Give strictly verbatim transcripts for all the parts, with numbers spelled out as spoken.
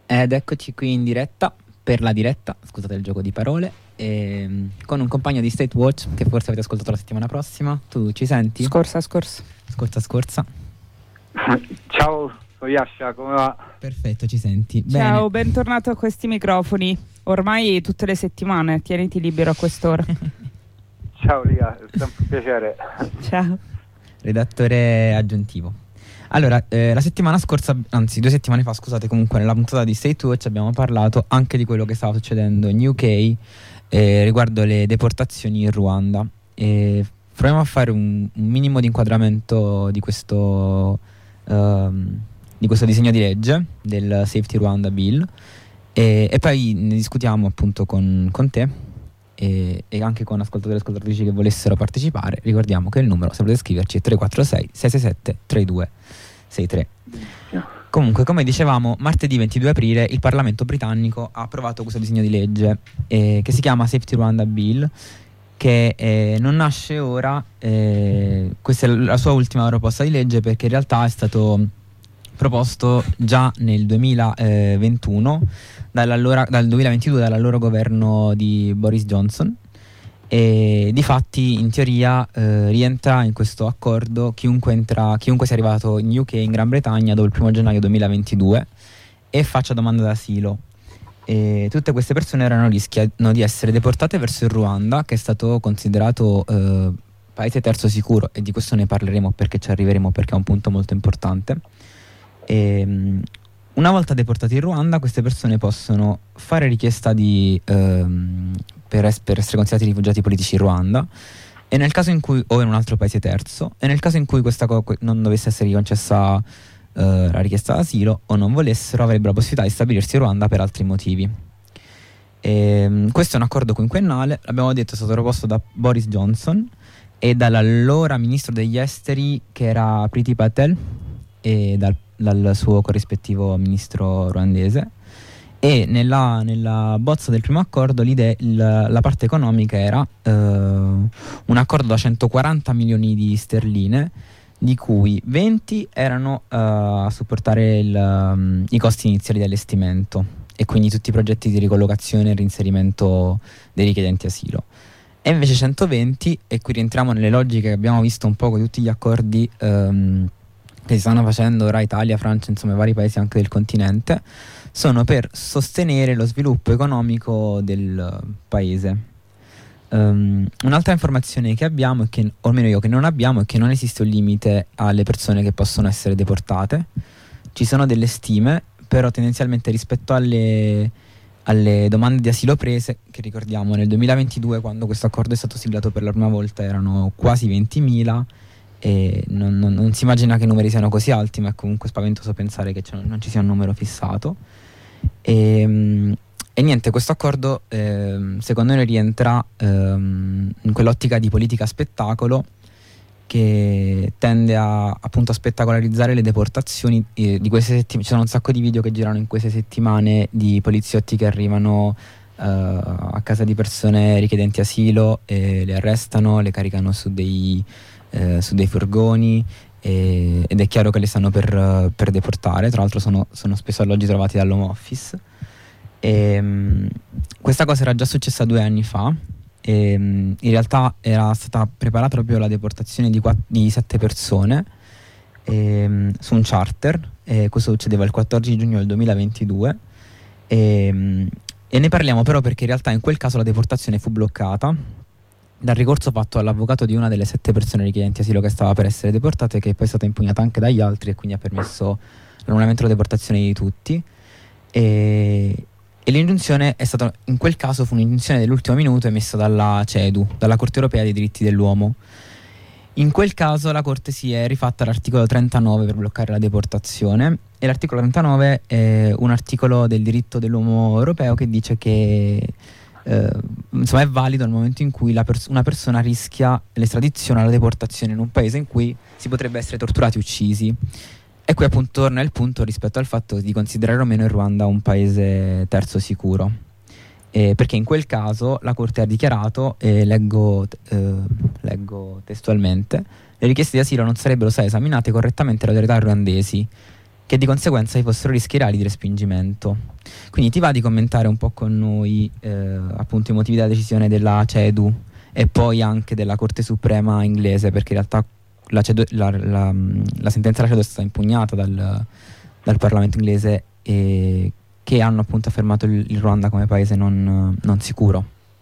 Ed eccoci qui in diretta, per la diretta, scusate il gioco di parole, ehm, con un compagno di State Watch che forse avete ascoltato la settimana prossima. Tu ci senti? Scorsa, scorsa. Scorsa, scorsa. Ciao, sono Yasha, come va? Perfetto, ci senti. Ciao, Bene. bentornato a questi microfoni. Ormai tutte le settimane, tieniti libero a quest'ora. Ciao Lia, è sempre un piacere. Ciao. Redattore aggiuntivo. Allora, eh, la settimana scorsa, anzi due settimane fa, scusate, comunque nella puntata di State Watch abbiamo parlato anche di quello che stava succedendo in U K eh, riguardo le deportazioni in Ruanda. E proviamo a fare un, un minimo di inquadramento di questo, um, di questo disegno di legge del Safety Rwanda Bill e, e poi ne discutiamo appunto con, con te e, e anche con ascoltatori e ascoltatrici che volessero partecipare. Ricordiamo che il numero, se volete scriverci, è tre quattro sei sei sei sette tre due sei tre. Comunque, come dicevamo, martedì ventidue aprile il Parlamento britannico ha approvato questo disegno di legge eh, che si chiama Safety Rwanda Bill, che eh, non nasce ora, eh, questa è la sua ultima proposta di legge, perché in realtà è stato proposto già nel duemilaventuno dall'allora, dal duemilaventidue dall'allora governo di Boris Johnson, e difatti in teoria eh, rientra in questo accordo chiunque, entra, chiunque sia arrivato in U K, in Gran Bretagna, dopo il primo gennaio duemilaventidue e faccia domanda d'asilo. E tutte queste persone erano rischiano di essere deportate verso il Ruanda, che è stato considerato eh, paese terzo sicuro, e di questo ne parleremo perché ci arriveremo, perché è un punto molto importante. E, um, una volta deportati in Ruanda, queste persone possono fare richiesta di ehm, per, es- per essere considerati rifugiati politici in Ruanda, e nel caso in cui, o in un altro paese terzo, e nel caso in cui questa co- non dovesse essere concessa eh, la richiesta d'asilo o non volessero, avrebbero la possibilità di stabilirsi in Ruanda per altri motivi. E, questo è un accordo quinquennale, l'abbiamo detto, è stato proposto da Boris Johnson e dall'allora ministro degli esteri, che era Priti Patel, e dal, dal suo corrispettivo ministro ruandese. E nella, nella bozza del primo accordo l'idea, il, la parte economica era eh, un accordo da centoquaranta milioni di sterline, di cui venti erano uh, a supportare il, um, i costi iniziali di allestimento, e quindi tutti i progetti di ricollocazione e reinserimento dei richiedenti asilo, e invece centoventi, e qui rientriamo nelle logiche che abbiamo visto un po' con tutti gli accordi um, che si stanno facendo ora Italia, Francia, insomma vari paesi anche del continente, sono per sostenere lo sviluppo economico del paese. Um, un'altra informazione che abbiamo, è che, o almeno io che non abbiamo, è che non esiste un limite alle persone che possono essere deportate. Ci sono delle stime, però tendenzialmente rispetto alle, alle domande di asilo prese, che ricordiamo nel duemilaventidue, quando questo accordo è stato siglato per la prima volta, erano quasi ventimila, e non, non, non si immagina che i numeri siano così alti, ma è comunque spaventoso pensare che non ci sia un numero fissato. E, e niente, questo accordo eh, secondo noi rientra ehm, in quell'ottica di politica spettacolo che tende a, appunto a spettacolarizzare le deportazioni eh, di queste settimane. Ci sono un sacco di video che girano in queste settimane di poliziotti che arrivano eh, a casa di persone richiedenti asilo e le arrestano, le caricano su dei Eh, su dei furgoni, eh, ed è chiaro che le stanno per, per deportare. Tra l'altro sono, sono spesso alloggi trovati dall'Home Office, e, mh, questa cosa era già successa due anni fa, e, mh, in realtà era stata preparata proprio la deportazione di, quatt- di sette persone e, mh, su un charter, e questo succedeva il quattordici giugno del duemilaventidue, e, mh, e ne parliamo però perché in realtà in quel caso la deportazione fu bloccata dal ricorso fatto all'avvocato di una delle sette persone richiedenti asilo che stava per essere deportate, che poi è stata impugnata anche dagli altri, e quindi ha permesso l'annullamento della deportazione di tutti. E, e l'ingiunzione è stata, in quel caso fu un'ingiunzione dell'ultimo minuto emessa dalla CEDU, dalla Corte Europea dei Diritti dell'Uomo. In quel caso la Corte si è rifatta all'articolo trentanove per bloccare la deportazione, e l'articolo trentanove è un articolo del diritto dell'uomo europeo che dice che Uh, insomma è valido nel momento in cui la pers- una persona rischia l'estradizione o la deportazione in un paese in cui si potrebbe essere torturati o uccisi. E qui appunto torna il punto rispetto al fatto di considerare o meno il Ruanda un paese terzo sicuro, eh, perché in quel caso la Corte ha dichiarato, e leggo, eh, leggo testualmente: le richieste di asilo non sarebbero state esaminate correttamente dalle autorità ruandesi, che di conseguenza vi fossero rischi reali di respingimento. Quindi ti va di commentare un po' con noi eh, appunto i motivi della decisione della CEDU e poi anche della Corte Suprema inglese, perché in realtà la, CEDU, la, la, la sentenza della CEDU è stata impugnata dal, dal Parlamento inglese, e che hanno appunto affermato il, il Ruanda come paese non, non sicuro.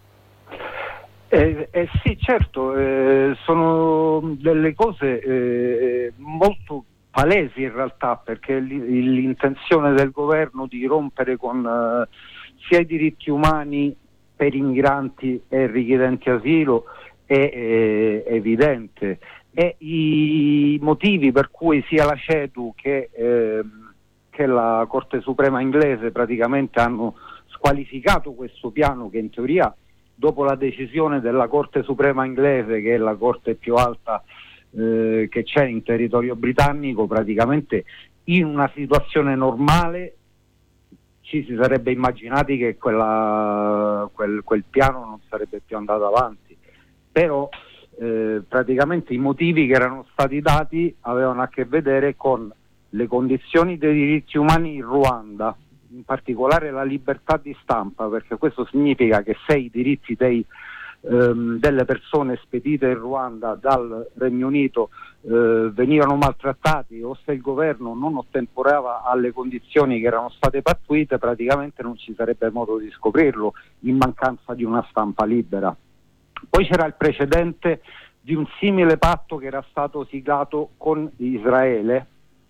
Eh, eh sì, certo, eh, sono delle cose eh, molto palesi in realtà, perché l'intenzione del governo di rompere con eh, sia i diritti umani per i migranti e richiedenti asilo è eh, evidente, e i motivi per cui sia la CEDU che, eh, che la Corte Suprema inglese praticamente hanno squalificato questo piano, che in teoria, dopo la decisione della Corte Suprema inglese, che è la corte più alta eh, che c'è in territorio britannico, praticamente in una situazione normale ci si sarebbe immaginati che quella, quel, quel piano non sarebbe più andato avanti, però eh, praticamente i motivi che erano stati dati avevano a che vedere con le condizioni dei diritti umani in Ruanda, in particolare la libertà di stampa, perché questo significa che se i diritti dei, ehm, delle persone spedite in Ruanda dal Regno Unito eh, venivano maltrattati, o se il governo non ottemperava alle condizioni che erano state pattuite, praticamente non ci sarebbe modo di scoprirlo in mancanza di una stampa libera. Poi c'era il precedente di un simile patto che era stato siglato con Israele,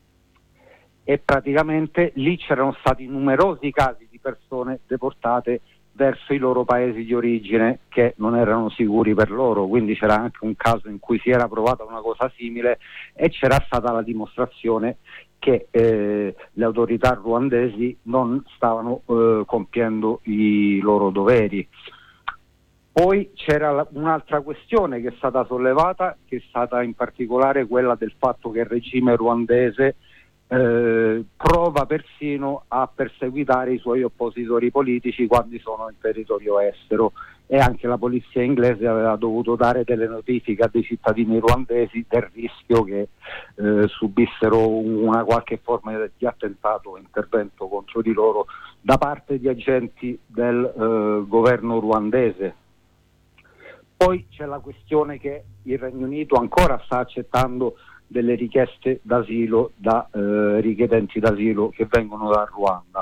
e praticamente lì c'erano stati numerosi casi di persone deportate verso i loro paesi di origine che non erano sicuri per loro, quindi c'era anche un caso in cui si era provata una cosa simile e c'era stata la dimostrazione che eh, le autorità ruandesi non stavano eh, compiendo i loro doveri. Poi c'era la, un'altra questione che è stata sollevata, che è stata in particolare quella del fatto che il regime ruandese Eh, prova persino a perseguitare i suoi oppositori politici quando sono in territorio estero, e anche la polizia inglese aveva dovuto dare delle notifiche a dei cittadini ruandesi del rischio che eh, subissero una qualche forma di attentato o intervento contro di loro da parte di agenti del eh, governo ruandese. Poi c'è la questione che il Regno Unito ancora sta accettando delle richieste d'asilo da eh, richiedenti d'asilo che vengono dal Ruanda.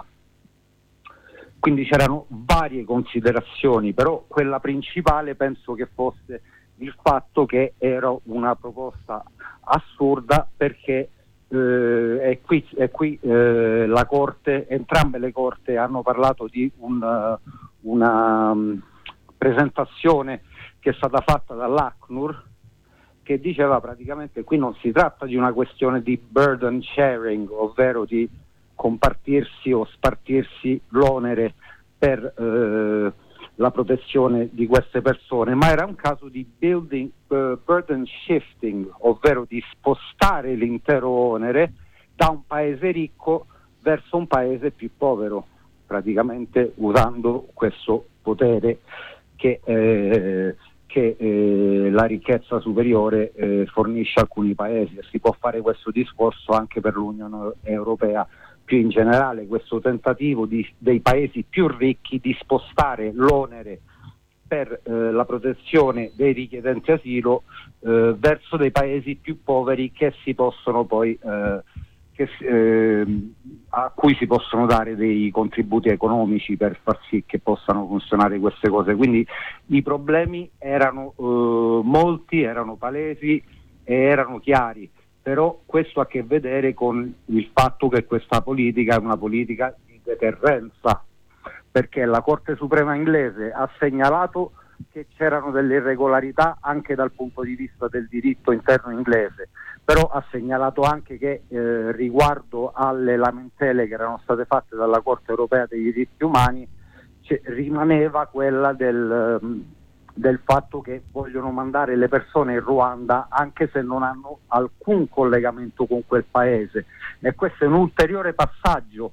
Quindi c'erano varie considerazioni, però quella principale penso che fosse il fatto che era una proposta assurda, perché eh, e qui, e qui eh, la Corte, entrambe le Corte hanno parlato di un, uh, una um, presentazione che è stata fatta dall'ACNUR, che diceva praticamente qui non si tratta di una questione di burden sharing, ovvero di compartirsi o spartirsi l'onere per eh, la protezione di queste persone, ma era un caso di building, uh, burden shifting, ovvero di spostare l'intero onere da un paese ricco verso un paese più povero, praticamente usando questo potere che eh, che eh, la ricchezza superiore eh, fornisce alcuni paesi, e si può fare questo discorso anche per l'Unione Europea più in generale, questo tentativo di, dei paesi più ricchi di spostare l'onere per eh, la protezione dei richiedenti asilo eh, verso dei paesi più poveri che si possono poi eh, che, eh, a cui si possono dare dei contributi economici per far sì che possano funzionare queste cose. Quindi i problemi erano eh, molti, erano palesi e erano chiari, però questo ha a che vedere con il fatto che questa politica è una politica di deterrenza, perché la Corte Suprema inglese ha segnalato che c'erano delle irregolarità anche dal punto di vista del diritto interno inglese, però ha segnalato anche che eh, riguardo alle lamentele che erano state fatte dalla Corte Europea dei diritti umani cioè, rimaneva quella del, um, del fatto che vogliono mandare le persone in Ruanda anche se non hanno alcun collegamento con quel paese, e questo è un ulteriore passaggio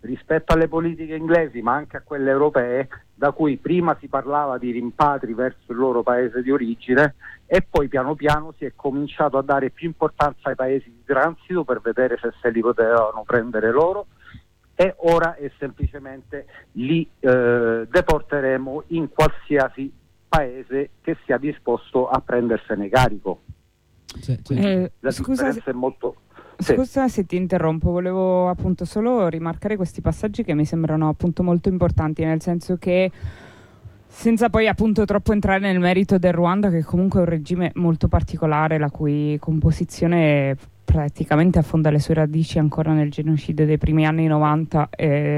rispetto alle politiche inglesi ma anche a quelle europee, da cui prima si parlava di rimpatri verso il loro paese di origine e poi piano piano si è cominciato a dare più importanza ai paesi di transito per vedere se se li potevano prendere loro, e ora è semplicemente li eh, deporteremo in qualsiasi paese che sia disposto a prendersene carico. Sì, sì. Eh, la scusa differenza se, è molto... Sì. scusa se ti interrompo, volevo appunto solo rimarcare questi passaggi che mi sembrano appunto molto importanti, nel senso che, senza poi appunto troppo entrare nel merito del Ruanda, che comunque è un regime molto particolare, la cui composizione praticamente affonda le sue radici ancora nel genocidio dei primi anni novanta,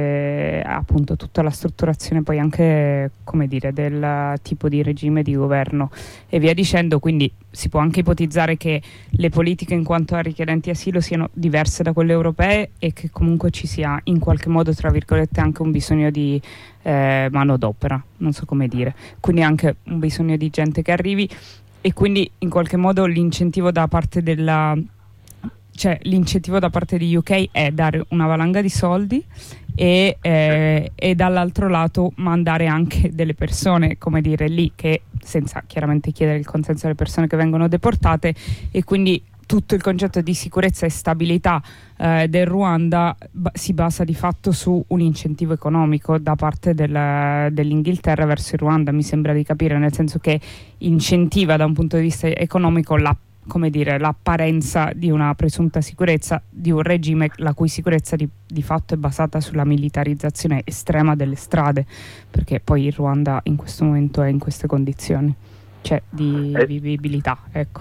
e appunto tutta la strutturazione poi anche, come dire, del tipo di regime di governo e via dicendo. Quindi si può anche ipotizzare che le politiche in quanto a richiedenti asilo siano diverse da quelle europee e che comunque ci sia in qualche modo, tra virgolette, anche un bisogno di eh, manodopera, non so come dire, quindi anche un bisogno di gente che arrivi, e quindi in qualche modo l'incentivo da parte della cioè l'incentivo da parte di U K è dare una valanga di soldi e, eh, e dall'altro lato mandare anche delle persone, come dire, lì, che senza chiaramente chiedere il consenso alle persone che vengono deportate, e quindi tutto il concetto di sicurezza e stabilità eh, del Ruanda ba- si basa di fatto su un incentivo economico da parte del, dell'Inghilterra verso il Ruanda, mi sembra di capire, nel senso che incentiva da un punto di vista economico la come dire, l'apparenza di una presunta sicurezza di un regime la cui sicurezza di, di fatto è basata sulla militarizzazione estrema delle strade, perché poi il Ruanda in questo momento è in queste condizioni, cioè di eh, vivibilità, ecco.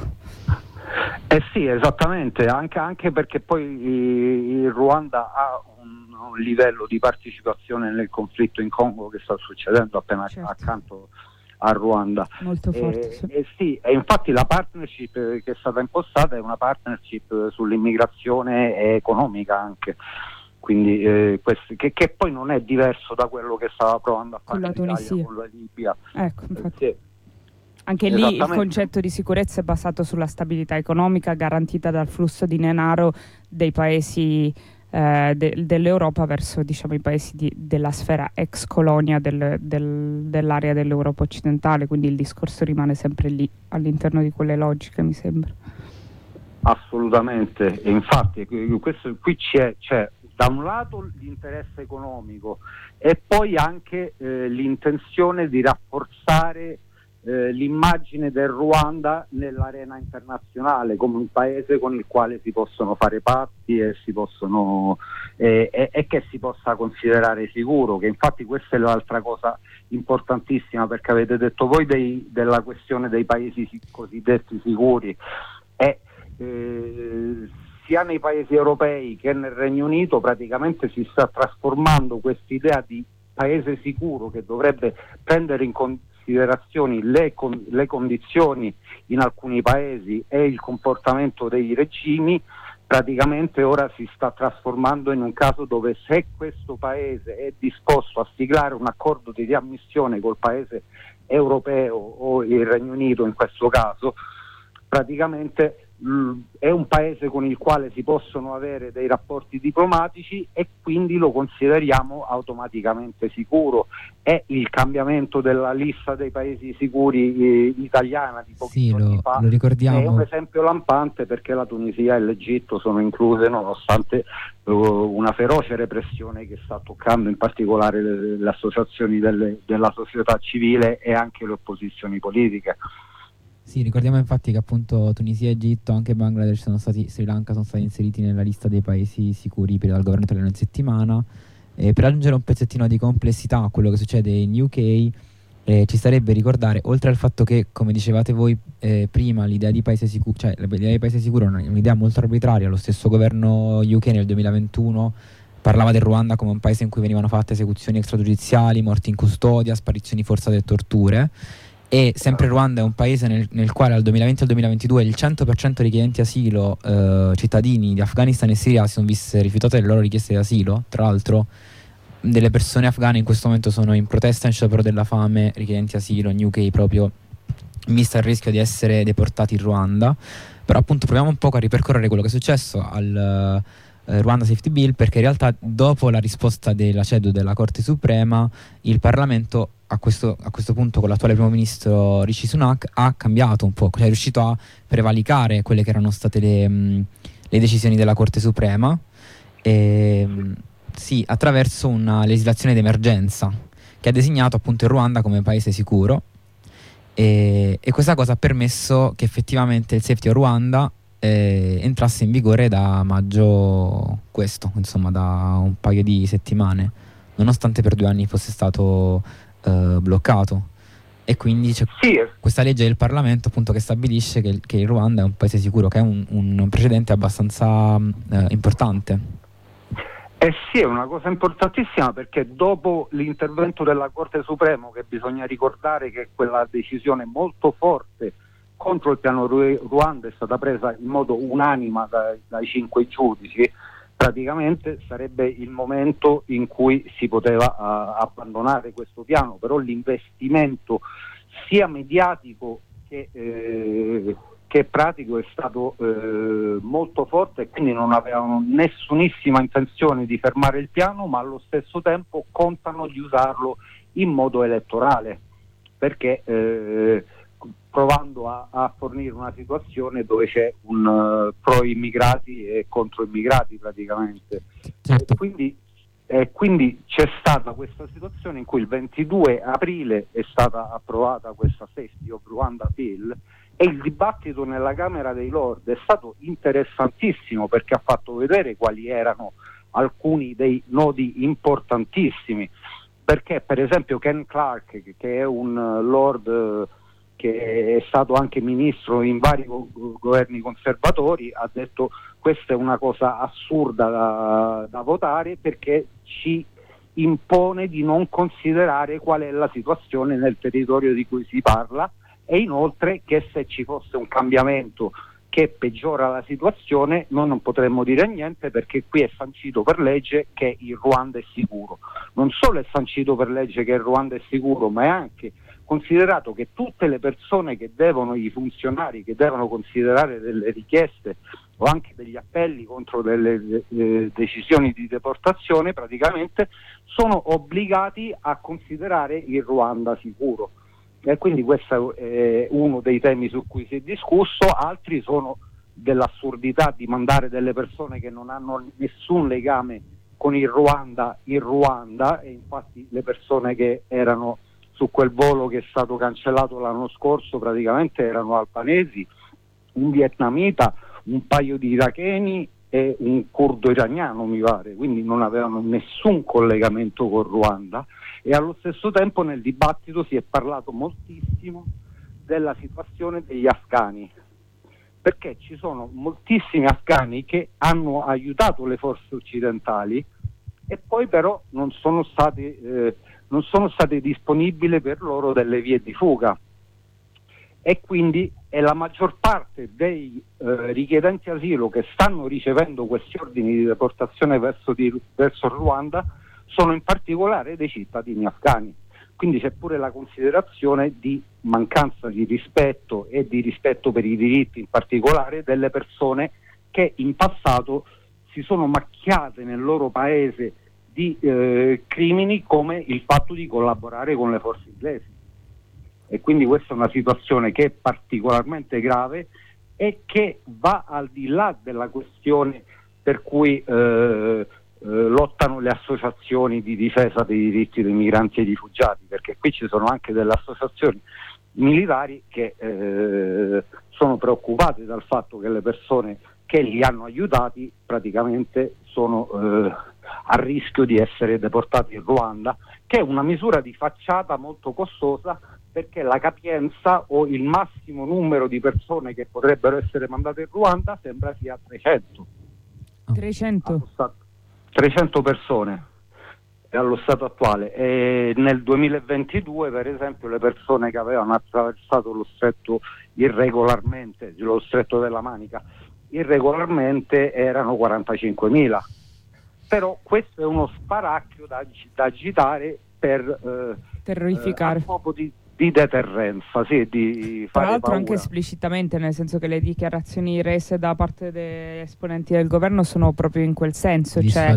Eh sì, esattamente, anche, anche perché poi il Ruanda ha un, un livello di partecipazione nel conflitto in Congo che sta succedendo appena certo. accanto a Ruanda. Molto forte, e, sì. E sì, e infatti la partnership che è stata impostata è una partnership sull'immigrazione economica anche, quindi eh, questo, che, che poi non è diverso da quello che stava provando a fare con la l'Italia con la Libia. Ecco, infatti. Eh, sì. Anche lì il concetto di sicurezza è basato sulla stabilità economica garantita dal flusso di denaro dei paesi eh, de- dell'Europa verso, diciamo, i paesi di- della sfera ex colonia del, del, dell'area dell'Europa occidentale, quindi il discorso rimane sempre lì all'interno di quelle logiche, mi sembra. Assolutamente, e infatti questo, qui c'è, c'è da un lato l'interesse economico e poi anche eh, l'intenzione di rafforzare Eh, l'immagine del Ruanda nell'arena internazionale come un paese con il quale si possono fare patti e si possono eh, e, e che si possa considerare sicuro, che infatti questa è l'altra cosa importantissima, perché avete detto voi dei, della questione dei paesi cosiddetti sicuri, e eh, sia nei paesi europei che nel Regno Unito praticamente si sta trasformando quest'idea di paese sicuro, che dovrebbe prendere in considerazione Le, con, le condizioni in alcuni paesi e il comportamento dei regimi, praticamente ora si sta trasformando in un caso dove, se questo paese è disposto a siglare un accordo di riammissione col paese europeo o il Regno Unito in questo caso, praticamente mh, è un paese con il quale si possono avere dei rapporti diplomatici e quindi lo consideriamo automaticamente sicuro. È il cambiamento della lista dei paesi sicuri eh, italiana di pochi sì, giorni lo, fa lo ricordiamo. È un esempio lampante, perché la Tunisia e l'Egitto sono incluse nonostante uh, una feroce repressione che sta toccando in particolare le, le associazioni delle, della società civile e anche le opposizioni politiche. Sì, ricordiamo infatti che appunto Tunisia, Egitto, anche Bangladesh sono stati, Sri Lanka sono stati inseriti nella lista dei paesi sicuri per dal governo italiano in settimana. E per aggiungere un pezzettino di complessità a quello che succede in U K, eh, ci sarebbe ricordare, oltre al fatto che, come dicevate voi eh, prima, l'idea di paese sicuro, cioè l'idea di paese sicuro è un'idea molto arbitraria. Lo stesso governo U K nel duemilaventuno parlava del Ruanda come un paese in cui venivano fatte esecuzioni extragiudiziali, morti in custodia, sparizioni forzate e torture. E sempre il Ruanda è un paese nel, nel quale al duemilaventi al duemilaventidue il cento per cento dei richiedenti asilo eh, cittadini di Afghanistan e Siria si sono viste rifiutate le loro richieste di asilo. Tra l'altro delle persone afghane in questo momento sono in protesta in sciopero della fame, richiedenti asilo in U K, proprio visto il rischio di essere deportati in Ruanda. Però appunto proviamo un po' a ripercorrere quello che è successo al, eh, Rwanda Safety Bill, perché in realtà dopo la risposta della C E D U della Corte Suprema il Parlamento a questo, a questo punto con l'attuale primo ministro Rishi Sunak ha cambiato un po', cioè è riuscito a prevalicare quelle che erano state le, mh, le decisioni della Corte Suprema, e, mh, sì, attraverso una legislazione d'emergenza che ha designato appunto il Ruanda come paese sicuro, e, e questa cosa ha permesso che effettivamente il Safety of Rwanda eh, entrasse in vigore da maggio questo, insomma da un paio di settimane, nonostante per due anni fosse stato eh, bloccato. E quindi c'è Sì. questa legge del Parlamento appunto che stabilisce che, che il Ruanda è un paese sicuro, che è un, un precedente abbastanza eh, importante. Eh sì, è una cosa importantissima, perché dopo l'intervento della Corte Suprema, che bisogna ricordare che quella decisione molto forte contro il piano Ruanda è stata presa in modo unanime dai, dai cinque giudici, praticamente sarebbe il momento in cui si poteva uh, abbandonare questo piano, però l'investimento sia mediatico che, eh, che pratico è stato eh, molto forte, e quindi non avevano nessunissima intenzione di fermare il piano, ma allo stesso tempo contano di usarlo in modo elettorale, perché eh, provando a, a fornire una situazione dove c'è un uh, pro immigrati e contro immigrati praticamente. Certo. E quindi, eh, quindi c'è stata questa situazione in cui il ventidue aprile è stata approvata questa Safety of Rwanda Bill, e il dibattito nella Camera dei Lord è stato interessantissimo, perché ha fatto vedere quali erano alcuni dei nodi importantissimi, perché per esempio Ken Clark, che è un Lord uh, che è stato anche ministro in vari go- governi conservatori, ha detto questa è una cosa assurda da, da votare, perché ci impone di non considerare qual è la situazione nel territorio di cui si parla, e inoltre che se ci fosse un cambiamento che peggiora la situazione noi non potremmo dire niente, perché qui è sancito per legge che il Ruanda è sicuro. Non solo è sancito per legge che il Ruanda è sicuro, ma è anche considerato che tutte le persone che devono, i funzionari che devono considerare delle richieste o anche degli appelli contro delle eh, decisioni di deportazione, praticamente sono obbligati a considerare il Ruanda sicuro. E quindi questo è uno dei temi su cui si è discusso. Altri sono dell'assurdità di mandare delle persone che non hanno nessun legame con il Ruanda in Ruanda, e infatti le persone che erano su quel volo che è stato cancellato l'anno scorso praticamente erano albanesi, un vietnamita, un paio di iracheni e un curdo iraniano mi pare, quindi non avevano nessun collegamento con Ruanda. E allo stesso tempo nel dibattito si è parlato moltissimo della situazione degli afghani, perché ci sono moltissimi afghani che hanno aiutato le forze occidentali e poi però non sono stati eh, non sono state disponibili per loro delle vie di fuga, e quindi è la maggior parte dei eh, richiedenti asilo che stanno ricevendo questi ordini di deportazione verso, di, verso il Ruanda sono in particolare dei cittadini afghani. Quindi c'è pure la considerazione di mancanza di rispetto e di rispetto per i diritti, in particolare delle persone che in passato si sono macchiate nel loro paese di eh, crimini come il fatto di collaborare con le forze inglesi. E quindi questa è una situazione che è particolarmente grave e che va al di là della questione per cui eh, eh, lottano le associazioni di difesa dei diritti dei migranti e dei rifugiati, perché qui ci sono anche delle associazioni militari che eh, sono preoccupate dal fatto che le persone che li hanno aiutati praticamente sono eh, a rischio di essere deportati in Ruanda, che è una misura di facciata molto costosa, perché la capienza o il massimo numero di persone che potrebbero essere mandate in Ruanda sembra sia trecento. trecento? trecento persone allo stato attuale, e nel duemilaventidue per esempio le persone che avevano attraversato lo stretto irregolarmente, lo stretto della Manica irregolarmente, erano quarantacinquemila. Però questo è uno spauracchio da, da agitare per eh, terrorificare eh, a scopo di di deterrenza, sì, di tra fare l'altro paura. Anche esplicitamente, nel senso che le dichiarazioni rese da parte degli esponenti del governo sono proprio in quel senso, cioè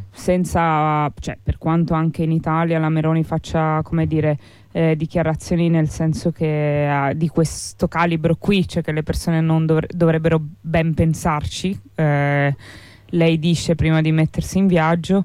senza, cioè, per quanto anche in Italia la Meloni faccia, come dire, eh, dichiarazioni nel senso che eh, di questo calibro qui, cioè che le persone non dovre- dovrebbero ben pensarci, eh, lei dice prima di mettersi in viaggio.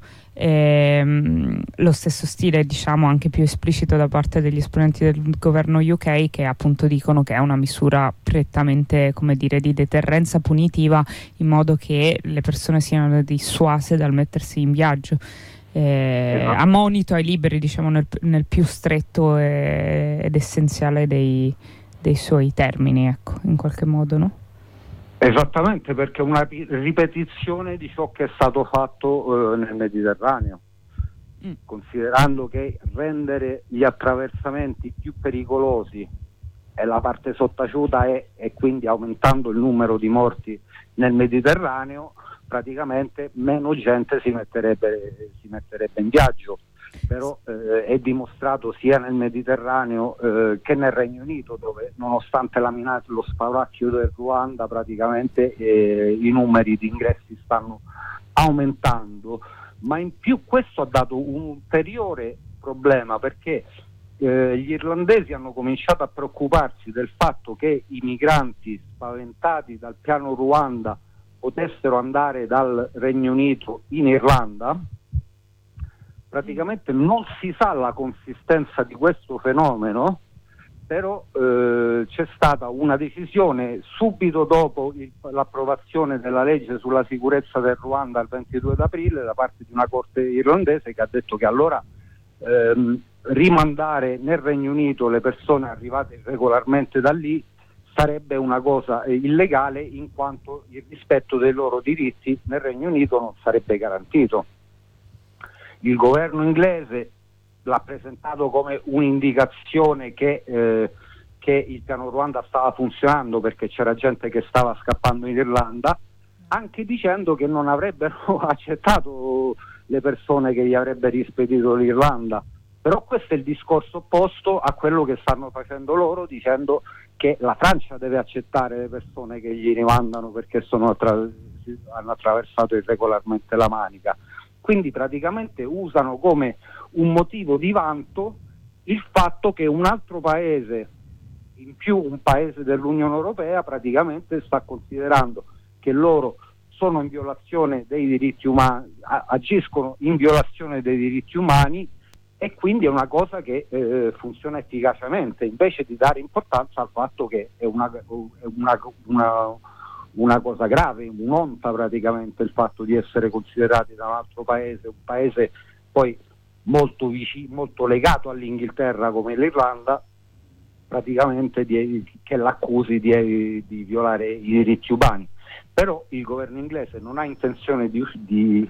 Ehm, lo stesso stile, diciamo, anche più esplicito da parte degli esponenti del governo U K, che appunto dicono che è una misura prettamente, come dire, di deterrenza punitiva, in modo che le persone siano dissuase dal mettersi in viaggio, eh, esatto. a monito ai liberi, diciamo, nel, nel più stretto e, ed essenziale dei, dei suoi termini, ecco, in qualche modo, no? Esattamente, perché è una ripetizione di ciò che è stato fatto eh, nel Mediterraneo, mm. considerando che rendere gli attraversamenti più pericolosi è la parte sottaciuta e, e quindi aumentando il numero di morti nel Mediterraneo, praticamente meno gente si metterebbe, si metterebbe in viaggio. Però eh, è dimostrato sia nel Mediterraneo eh, che nel Regno Unito, dove nonostante la minaccia, lo spauracchio del Ruanda, praticamente eh, i numeri di ingressi stanno aumentando, ma in più questo ha dato un ulteriore problema, perché eh, gli irlandesi hanno cominciato a preoccuparsi del fatto che i migranti spaventati dal piano Ruanda potessero andare dal Regno Unito in Irlanda. Praticamente non si sa la consistenza di questo fenomeno, però eh, c'è stata una decisione subito dopo il, l'approvazione della legge sulla sicurezza del Ruanda il ventidue d'aprile da parte di una corte irlandese, che ha detto che allora ehm, rimandare nel Regno Unito le persone arrivate regolarmente da lì sarebbe una cosa eh, illegale, in quanto il rispetto dei loro diritti nel Regno Unito non sarebbe garantito. Il governo inglese l'ha presentato come un'indicazione che, eh, che il piano Ruanda stava funzionando, perché c'era gente che stava scappando in Irlanda, anche dicendo che non avrebbero accettato le persone che gli avrebbe rispedito l'Irlanda. Però questo è il discorso opposto a quello che stanno facendo loro, dicendo che la Francia deve accettare le persone che gli rimandano perché sono attra- hanno attraversato irregolarmente la Manica. Quindi praticamente usano come un motivo di vanto il fatto che un altro paese, in più un paese dell'Unione Europea, praticamente sta considerando che loro sono in violazione dei diritti umani, agiscono in violazione dei diritti umani, e quindi è una cosa che eh, funziona efficacemente, invece di dare importanza al fatto che è una, è una, una una cosa grave, un'onta praticamente il fatto di essere considerati da un altro paese, un paese poi molto vicino, molto legato all'Inghilterra come l'Irlanda, praticamente di, che l'accusi di, di violare i diritti umani. Però il governo inglese non ha intenzione di, di,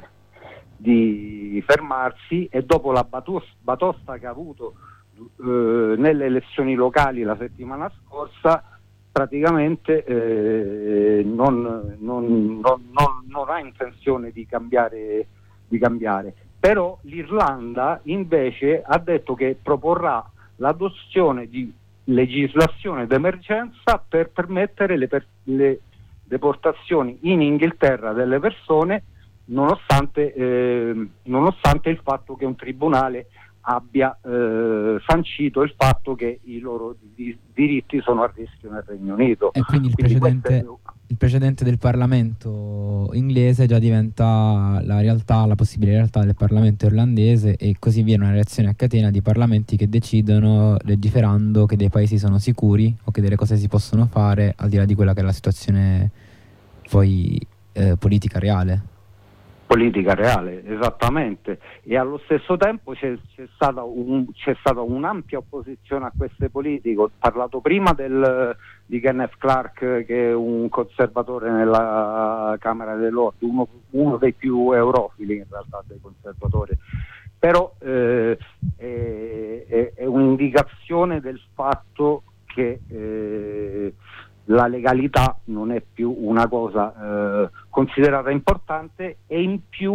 di fermarsi, e dopo la batosta che ha avuto eh, nelle elezioni locali la settimana scorsa, praticamente eh, non, non, non, non, non ha intenzione di cambiare, di cambiare. Però l'Irlanda invece ha detto che proporrà l'adozione di legislazione d'emergenza per permettere le, per, le deportazioni in Inghilterra delle persone, nonostante, eh, nonostante il fatto che un tribunale abbia eh, sancito il fatto che i loro di- diritti sono a rischio nel Regno Unito. E quindi il quindi precedente, è... il precedente del Parlamento inglese già diventa la realtà, la possibile realtà del Parlamento irlandese, e così viene una reazione a catena di parlamenti che decidono, legiferando, che dei paesi sono sicuri o che delle cose si possono fare, al di là di quella che è la situazione poi eh, politica reale. Politica reale, esattamente, e allo stesso tempo c'è, c'è, stata un, c'è stata un'ampia opposizione a queste politiche. Ho parlato prima del, di Kenneth Clarke, che è un conservatore nella Camera dei Lord, uno, uno dei più eurofili in realtà dei conservatori, però eh, è, è, è un'indicazione del fatto che eh, la legalità non è più una cosa eh, considerata importante, e in più c'è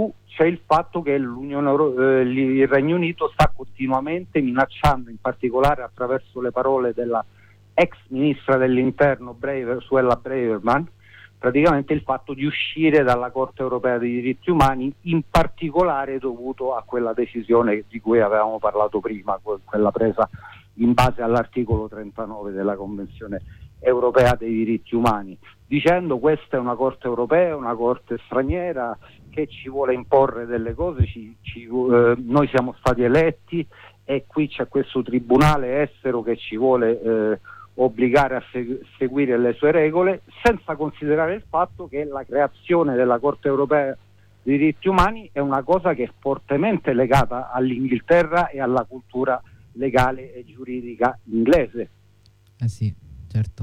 il fatto che l'Unione Euro- eh, il Regno Unito sta continuamente minacciando, in particolare attraverso le parole della ex ministra dell'interno Braver, Suella Braverman, praticamente il fatto di uscire dalla Corte Europea dei Diritti Umani, in particolare dovuto a quella decisione di cui avevamo parlato prima, quella presa in base all'articolo trentanove della Convenzione Europea dei Diritti Umani, dicendo questa è una Corte Europea, una Corte straniera che ci vuole imporre delle cose, ci, ci, eh, noi siamo stati eletti e qui c'è questo tribunale estero che ci vuole eh, obbligare a segu- seguire le sue regole, senza considerare il fatto che la creazione della Corte Europea dei Diritti Umani è una cosa che è fortemente legata all'Inghilterra e alla cultura legale e giuridica inglese. Eh sì, certo.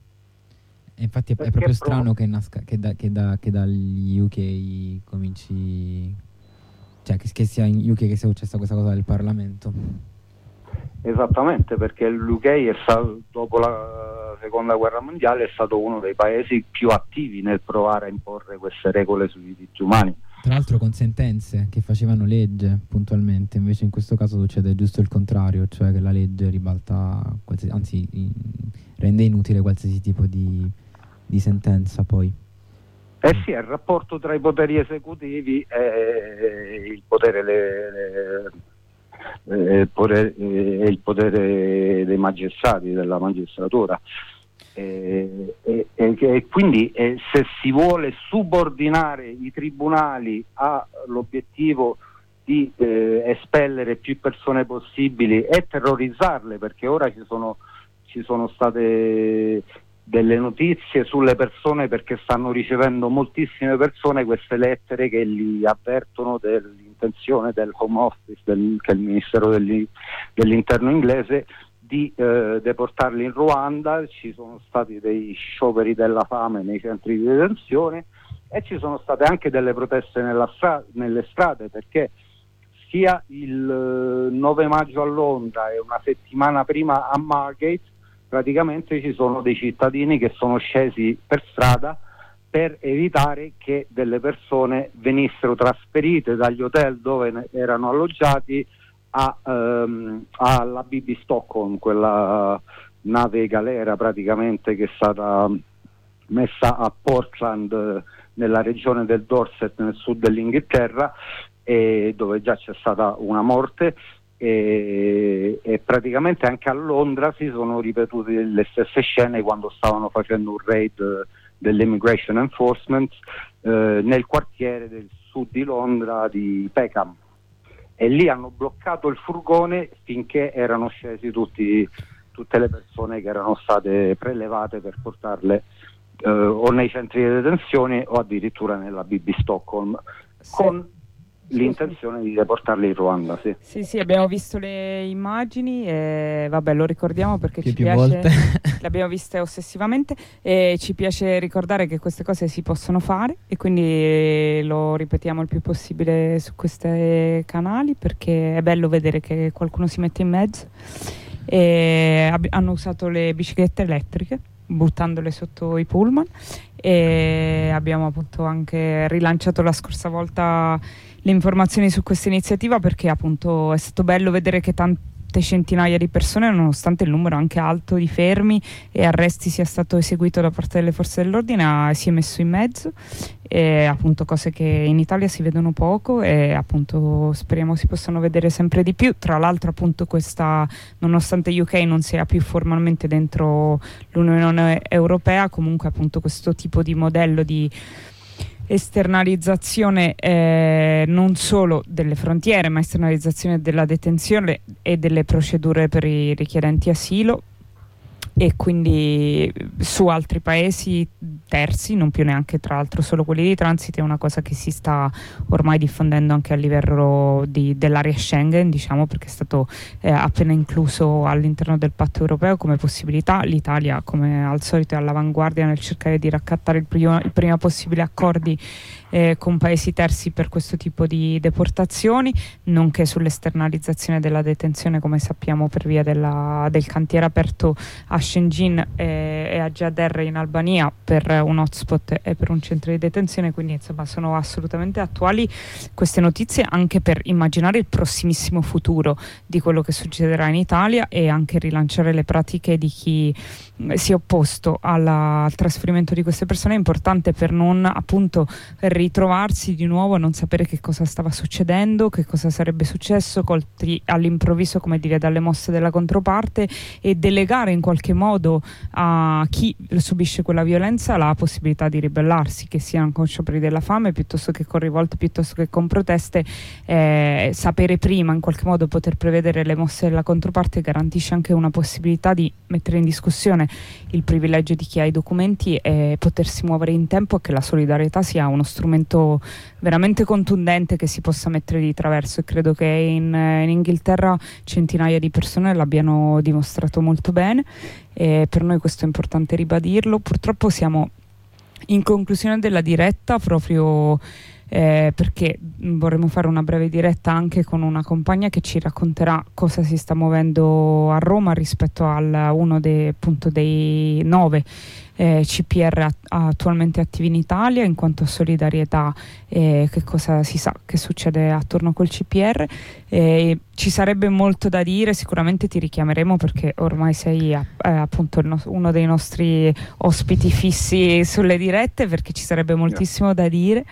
E infatti è, è Perché proprio pro- strano che nasca che, da, che, da, che dagli U K cominci, cioè che, che sia in U K che sia successa questa cosa del Parlamento. Esattamente, perché l'U K è stato, dopo la seconda guerra mondiale, è stato uno dei paesi più attivi nel provare a imporre queste regole sui diritti umani. Tra l'altro con sentenze che facevano legge puntualmente, invece in questo caso succede giusto il contrario, cioè che la legge ribalta, qualsiasi, anzi in, rende inutile qualsiasi tipo di, di sentenza poi. Eh sì, è il rapporto tra i poteri esecutivi e il potere, le, le, il potere, e il potere dei magistrati, della magistratura. E, e, e quindi eh, se si vuole subordinare i tribunali all'obiettivo di eh, espellere più persone possibili e terrorizzarle, perché ora ci sono, ci sono state delle notizie sulle persone, perché stanno ricevendo moltissime persone queste lettere che li avvertono dell'intenzione del Home Office, del, che è il Ministero degli, dell'Interno inglese, di eh, deportarli in Ruanda. Ci sono stati dei scioperi della fame nei centri di detenzione e ci sono state anche delle proteste nella stra- nelle strade, perché sia il eh, nove maggio a Londra e una settimana prima a Margate praticamente ci sono dei cittadini che sono scesi per strada per evitare che delle persone venissero trasferite dagli hotel dove ne- erano alloggiati A, um, alla B B Stockholm, quella nave galera praticamente che è stata messa a Portland, nella regione del Dorset, nel sud dell'Inghilterra, e dove già c'è stata una morte, e, e praticamente anche a Londra si sono ripetute le stesse scene quando stavano facendo un raid dell'Immigration Enforcement eh, nel quartiere del sud di Londra di Peckham. E lì hanno bloccato il furgone finché erano scesi tutti, tutte le persone che erano state prelevate per portarle eh, o nei centri di detenzione o addirittura nella B B Stockholm, Sì. con l'intenzione di deportarli in Ruanda. Sì, sì, sì, abbiamo visto le immagini e vabbè, lo ricordiamo perché Più, ci più piace, volte. le abbiamo viste ossessivamente e ci piace ricordare che queste cose si possono fare e quindi lo ripetiamo il più possibile su questi canali, perché è bello vedere che qualcuno si mette in mezzo. E ab- hanno usato le biciclette elettriche buttandole sotto i pullman e abbiamo appunto anche rilanciato la scorsa volta le informazioni su questa iniziativa, perché appunto è stato bello vedere che tante centinaia di persone, nonostante il numero anche alto di fermi e arresti sia stato eseguito da parte delle forze dell'ordine, ha, si è messo in mezzo, e appunto cose che in Italia si vedono poco e appunto speriamo si possano vedere sempre di più. Tra l'altro appunto questa, nonostante U K non sia più formalmente dentro l'Unione Europea, comunque appunto questo tipo di modello di esternalizzazione eh, non solo delle frontiere, ma esternalizzazione della detenzione e delle procedure per i richiedenti asilo, e quindi su altri paesi terzi, non più neanche tra l'altro solo quelli di transito, è una cosa che si sta ormai diffondendo anche a livello di, dell'area Schengen, diciamo, perché è stato eh, appena incluso all'interno del patto europeo come possibilità. L'Italia, come al solito, è all'avanguardia nel cercare di raccattare il prima, il prima possibile accordi eh, con paesi terzi per questo tipo di deportazioni, nonché sull'esternalizzazione della detenzione, come sappiamo, per via della, del cantiere aperto a Shëngjin e, e a Gjader in Albania per un hotspot e per un centro di detenzione, quindi insomma sono assolutamente attuali queste notizie anche per immaginare il prossimissimo futuro di quello che succederà in Italia e anche rilanciare le pratiche di chi si è opposto alla, al trasferimento di queste persone. È importante per non appunto ritrovarsi di nuovo a non sapere che cosa stava succedendo, che cosa sarebbe successo, colti all'improvviso, come dire, dalle mosse della controparte, e delegare in qualche modo a chi subisce quella violenza la possibilità di ribellarsi, che siano con scioperi della fame piuttosto che con rivolte, piuttosto che con proteste. Eh, sapere prima, in qualche modo poter prevedere le mosse della controparte garantisce anche una possibilità di mettere in discussione il privilegio di chi ha i documenti e potersi muovere in tempo, e che la solidarietà sia uno strumento veramente contundente che si possa mettere di traverso, e credo che in, in Inghilterra centinaia di persone l'abbiano dimostrato molto bene, e per noi questo è importante ribadirlo. Purtroppo siamo in conclusione della diretta proprio Eh, perché vorremmo fare una breve diretta anche con una compagna che ci racconterà cosa si sta muovendo a Roma rispetto a uno dei, appunto, dei nove eh, C P R at- attualmente attivi in Italia, in quanto a solidarietà, eh, che cosa si sa che succede attorno a quel C P R. Eh, ci sarebbe molto da dire, sicuramente ti richiameremo perché ormai sei eh, appunto il no- uno dei nostri ospiti fissi sulle dirette, perché ci sarebbe moltissimo da dire.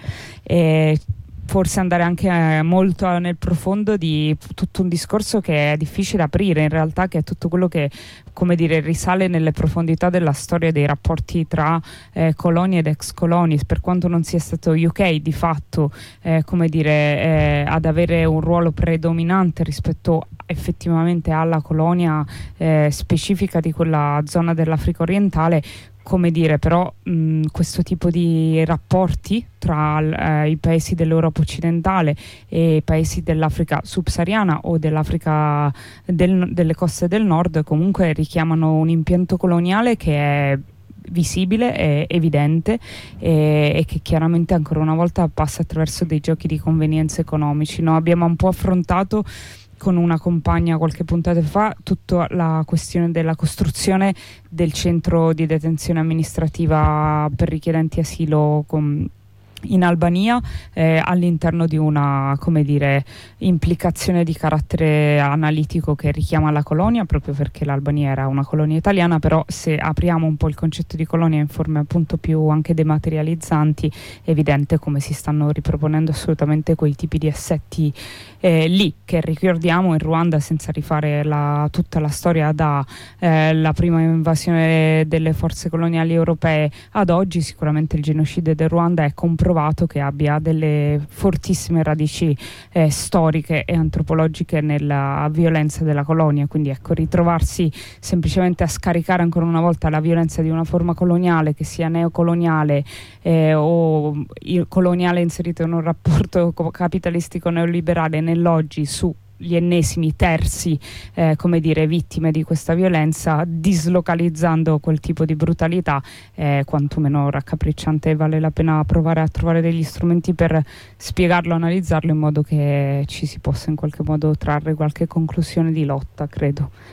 E forse andare anche eh, molto nel profondo di tutto un discorso che è difficile aprire in realtà, che è tutto quello che, come dire, risale nelle profondità della storia dei rapporti tra eh, colonie ed ex colonie, per quanto non sia stato U K di fatto eh, come dire eh, ad avere un ruolo predominante rispetto effettivamente alla colonia eh, specifica di quella zona dell'Africa orientale. Come dire, però mh, questo tipo di rapporti tra eh, i paesi dell'Europa occidentale e i paesi dell'Africa subsahariana o dell'Africa del, delle coste del nord comunque richiamano un impianto coloniale che è visibile, è evidente e, e che chiaramente ancora una volta passa attraverso dei giochi di convenienza economici. No? Abbiamo un po' affrontato con una compagna qualche puntata fa tutta la questione della costruzione del centro di detenzione amministrativa per richiedenti asilo con in Albania eh, all'interno di una, come dire, implicazione di carattere analitico che richiama la colonia, proprio perché l'Albania era una colonia italiana. Però se apriamo un po' il concetto di colonia in forme appunto più anche dematerializzanti, è evidente come si stanno riproponendo assolutamente quei tipi di assetti eh, lì, che ricordiamo in Ruanda, senza rifare la, tutta la storia da eh, la prima invasione delle forze coloniali europee ad oggi. Sicuramente il genocidio del Ruanda è comprovato che abbia delle fortissime radici eh, storiche e antropologiche nella violenza della colonia. Quindi ecco, ritrovarsi semplicemente a scaricare ancora una volta la violenza di una forma coloniale, che sia neocoloniale eh, o coloniale inserito in un rapporto capitalistico neoliberale nell'oggi, su gli ennesimi terzi eh, come dire vittime di questa violenza, dislocalizzando quel tipo di brutalità, eh, quantomeno raccapricciante. Vale la pena provare a trovare degli strumenti per spiegarlo, analizzarlo in modo che ci si possa in qualche modo trarre qualche conclusione di lotta, credo.